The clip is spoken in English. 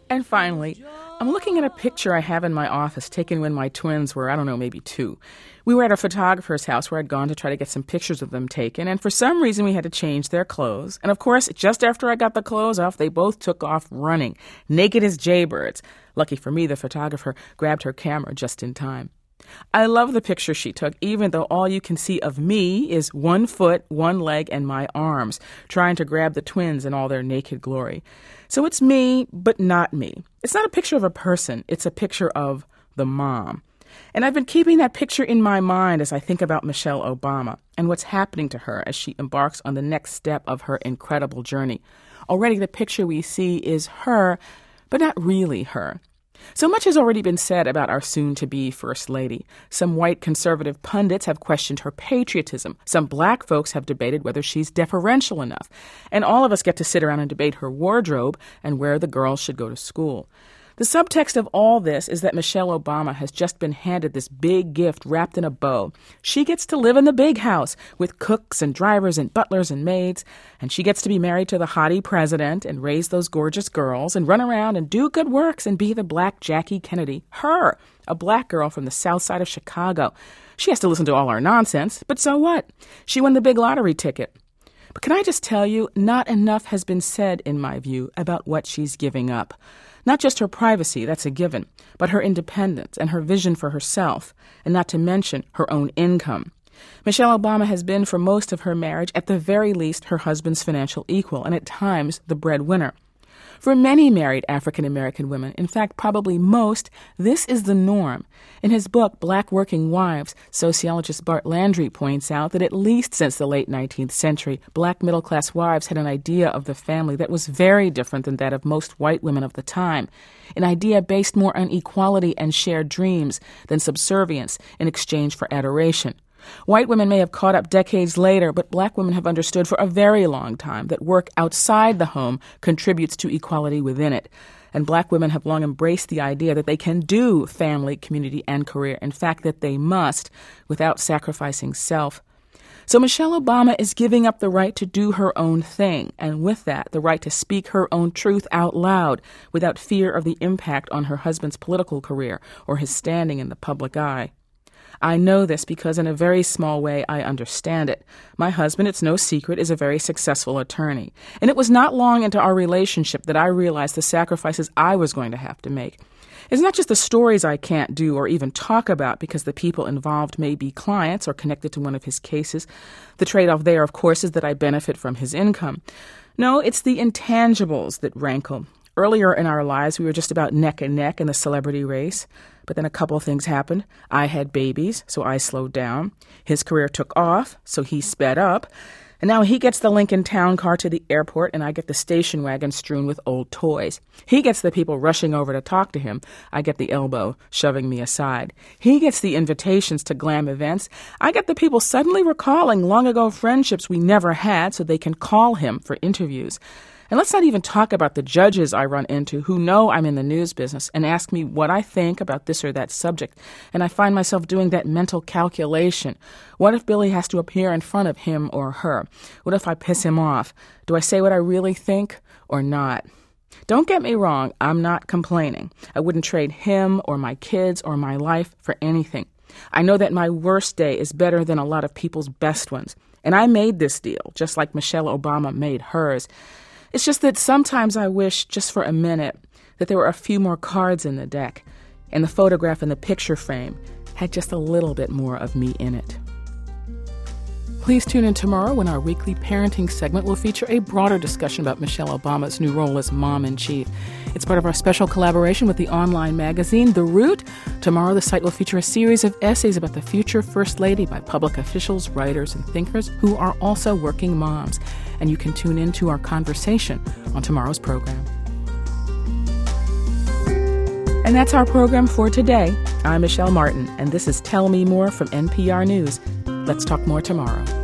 And finally, I'm looking at a picture I have in my office taken when my twins were, I don't know, maybe 2. We were at a photographer's house where I'd gone to try to get some pictures of them taken, and for some reason we had to change their clothes. And of course, just after I got the clothes off, they both took off running, naked as jaybirds. Lucky for me, the photographer grabbed her camera just in time. I love the picture she took, even though all you can see of me is 1 foot, 1 leg, and my arms, trying to grab the twins in all their naked glory. So it's me, but not me. It's not a picture of a person. It's a picture of the mom. And I've been keeping that picture in my mind as I think about Michelle Obama and what's happening to her as she embarks on the next step of her incredible journey. Already the picture we see is her, but not really her. So much has already been said about our soon-to-be First Lady. Some white conservative pundits have questioned her patriotism. Some black folks have debated whether she's deferential enough. And all of us get to sit around and debate her wardrobe and where the girls should go to school. The subtext of all this is that Michelle Obama has just been handed this big gift wrapped in a bow. She gets to live in the big house with cooks and drivers and butlers and maids, and she gets to be married to the haughty president and raise those gorgeous girls and run around and do good works and be the black Jackie Kennedy. Her, a black girl from the south side of Chicago. She has to listen to all our nonsense, but so what? She won the big lottery ticket. But can I just tell you, not enough has been said, in my view, about what she's giving up. Not just her privacy, that's a given, but her independence and her vision for herself, and not to mention her own income. Michelle Obama has been, for most of her marriage, at the very least, her husband's financial equal, and at times the breadwinner. For many married African-American women, in fact, probably most, this is the norm. In his book, Black Working Wives, sociologist Bart Landry points out that at least since the late 19th century, black middle-class wives had an idea of the family that was very different than that of most white women of the time, an idea based more on equality and shared dreams than subservience in exchange for adoration. White women may have caught up decades later, but black women have understood for a very long time that work outside the home contributes to equality within it. And black women have long embraced the idea that they can do family, community, and career. In fact, that they must, without sacrificing self. So Michelle Obama is giving up the right to do her own thing, and with that, the right to speak her own truth out loud without fear of the impact on her husband's political career or his standing in the public eye. I know this because in a very small way I understand it. My husband, it's no secret, is a very successful attorney. And it was not long into our relationship that I realized the sacrifices I was going to have to make. It's not just the stories I can't do or even talk about because the people involved may be clients or connected to one of his cases. The trade-off there, of course, is that I benefit from his income. No, it's the intangibles that rankle. Earlier in our lives, we were just about neck and neck in the celebrity race. But then a couple of things happened. I had babies, so I slowed down. His career took off, so he sped up. And now he gets the Lincoln Town Car to the airport, and I get the station wagon strewn with old toys. He gets the people rushing over to talk to him. I get the elbow shoving me aside. He gets the invitations to glam events. I get the people suddenly recalling long-ago friendships we never had so they can call him for interviews. And let's not even talk about the judges I run into who know I'm in the news business and ask me what I think about this or that subject. And I find myself doing that mental calculation. What if Billy has to appear in front of him or her? What if I piss him off? Do I say what I really think or not? Don't get me wrong, I'm not complaining. I wouldn't trade him or my kids or my life for anything. I know that my worst day is better than a lot of people's best ones. And I made this deal, just like Michelle Obama made hers. It's just that sometimes I wish, just for a minute, that there were a few more cards in the deck, and the photograph in the picture frame had just a little bit more of me in it. Please tune in tomorrow when our weekly parenting segment will feature a broader discussion about Michelle Obama's new role as mom-in-chief. It's part of our special collaboration with the online magazine, The Root. Tomorrow, the site will feature a series of essays about the future First Lady by public officials, writers, and thinkers who are also working moms. And you can tune in to our conversation on tomorrow's program. And that's our program for today. I'm Michelle Martin, and this is Tell Me More from NPR News. Let's talk more tomorrow.